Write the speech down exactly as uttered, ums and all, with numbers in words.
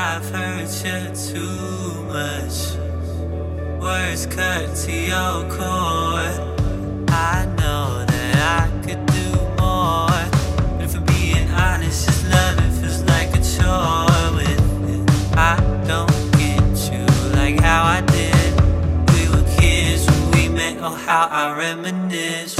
I've hurt you too much. Words cut to your core. I know that I could do more, but if I'm being honest, just loving feels like a chore with it. I don't get you like how I did. We were kids when we met, oh how I reminisce.